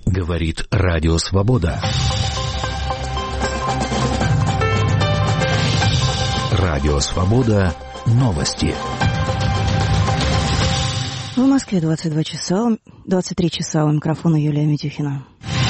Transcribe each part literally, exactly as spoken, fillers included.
Говорит Радио Свобода. Радио Свобода. Новости. В Москве двадцать два часа, двадцать три часа. У микрофона Юлия Митюхина.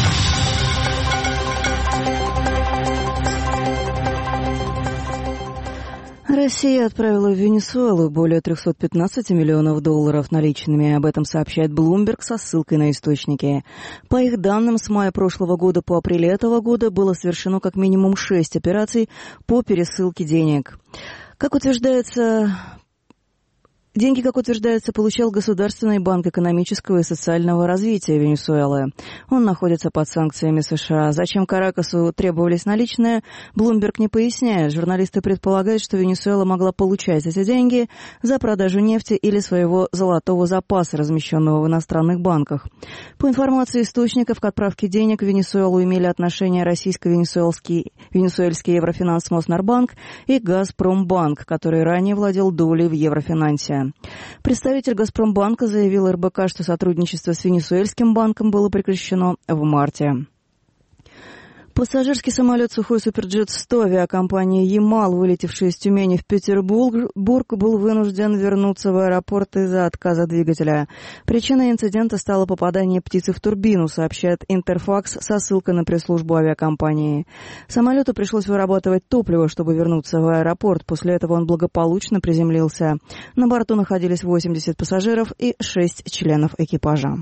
Россия отправила в Венесуэлу более триста пятнадцать миллионов долларов наличными. Об этом сообщает Bloomberg со ссылкой на источники. По их данным, с мая прошлого года по апрель этого года было совершено как минимум шесть операций по пересылке денег. Как утверждается... Деньги, как утверждается, получал Государственный банк экономического и социального развития Венесуэлы. Он находится под санкциями США. Зачем Каракасу требовались наличные, Bloomberg не поясняет. Журналисты предполагают, что Венесуэла могла получать эти деньги за продажу нефти или своего золотого запаса, размещенного в иностранных банках. По информации источников, к отправке денег в Венесуэлу имели отношение российско-венесуэльский венесуэльский Еврофинанс Моснарбанк и Газпромбанк, который ранее владел долей в Еврофинансе. Представитель Газпромбанка заявил эр бэ ка, что сотрудничество с Венесуэльским банком было прекращено в марте. Пассажирский самолет «Сухой Суперджет сто» авиакомпании «Ямал», вылетевший из Тюмени в Петербург, был вынужден вернуться в аэропорт из-за отказа двигателя. Причиной инцидента стало попадание птицы в турбину, сообщает Интерфакс со ссылкой на пресс-службу авиакомпании. Самолету пришлось вырабатывать топливо, чтобы вернуться в аэропорт. После этого он благополучно приземлился. На борту находились восемьдесят пассажиров и шесть членов экипажа.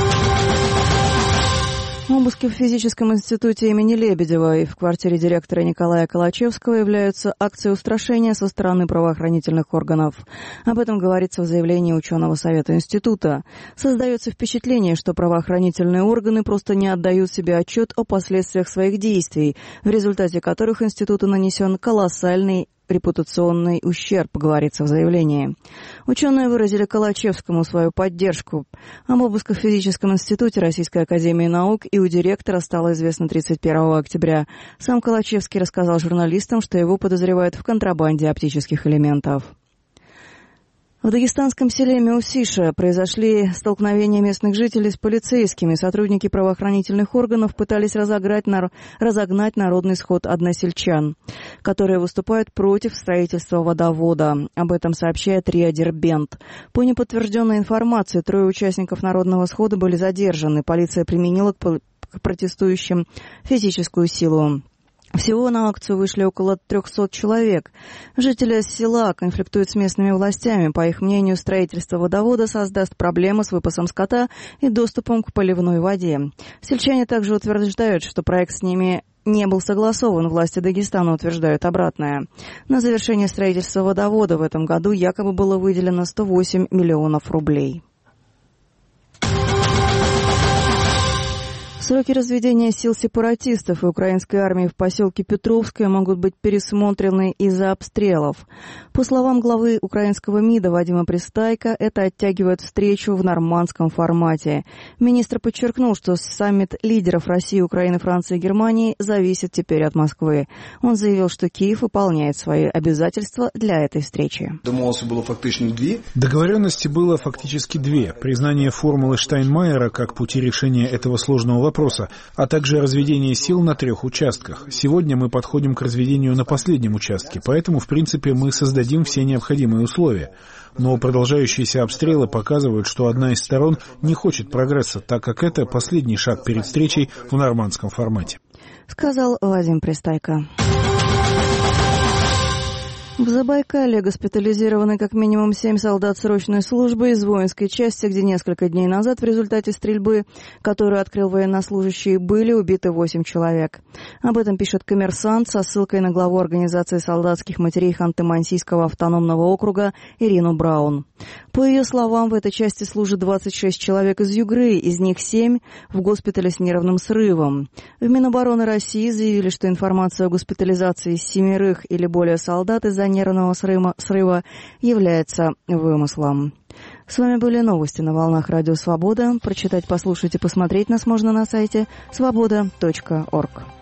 Обыски в физическом институте имени Лебедева и в квартире директора Николая Калачевского являются акцией устрашения со стороны правоохранительных органов. Об этом говорится в заявлении ученого совета института. Создается впечатление, что правоохранительные органы просто не отдают себе отчет о последствиях своих действий, в результате которых институту нанесен колоссальный репутационный ущерб, говорится в заявлении. Ученые выразили Калачевскому свою поддержку. Об обысках в физическом институте Российской академии наук и у директора стало известно тридцать первого октября. Сам Калачевский рассказал журналистам, что его подозревают в контрабанде оптических элементов. В дагестанском селе Меусиша произошли столкновения местных жителей с полицейскими. Сотрудники правоохранительных органов пытались разогнать, нар... разогнать народный сход односельчан, которые выступают против строительства водовода. Об этом сообщает РИА Дербент. По неподтвержденной информации, трое участников народного схода были задержаны. Полиция применила к, пол... к протестующим физическую силу. Всего на акцию вышли около трехсот человек. Жители села конфликтуют с местными властями. По их мнению, строительство водовода создаст проблемы с выпасом скота и доступом к поливной воде. Сельчане также утверждают, что проект с ними не был согласован. Власти Дагестана утверждают обратное. На завершение строительства водовода в этом году якобы было выделено сто восемь миллионов рублей. Сроки разведения сил сепаратистов и украинской армии в поселке Петровское могут быть пересмотрены из-за обстрелов. По словам главы украинского МИДа Вадима Пристайко, это оттягивает встречу в нормандском формате. Министр подчеркнул, что саммит лидеров России, Украины, Франции и Германии зависит теперь от Москвы. Он заявил, что Киев выполняет свои обязательства для этой встречи. Договоренности было фактически две. Признание формулы Штайнмайера как пути решения этого сложного вопроса, а также разведение сил на трех участках. Сегодня мы подходим к разведению на последнем участке, поэтому, в принципе, мы создадим все необходимые условия. Но продолжающиеся обстрелы показывают, что одна из сторон не хочет прогресса, так как это последний шаг перед встречей в нормандском формате. Сказал Вадим Пристайко. В Забайкалье госпитализированы как минимум семь солдат срочной службы из воинской части, где несколько дней назад в результате стрельбы, которую открыл военнослужащий, были убиты восемь человек. Об этом пишет «Коммерсант» со ссылкой на главу организации солдатских матерей Ханты-Мансийского автономного округа Ирину Браун. По ее словам, в этой части служат двадцать шесть человек из Югры, из них семь в госпитале с нервным срывом. В Минобороны России заявили, что информация о госпитализации семерых или более солдат из-за нервного срыва, срыва является вымыслом. С вами были новости на волнах Радио Свобода. Прочитать, послушать и посмотреть нас можно на сайте свобода точка орг.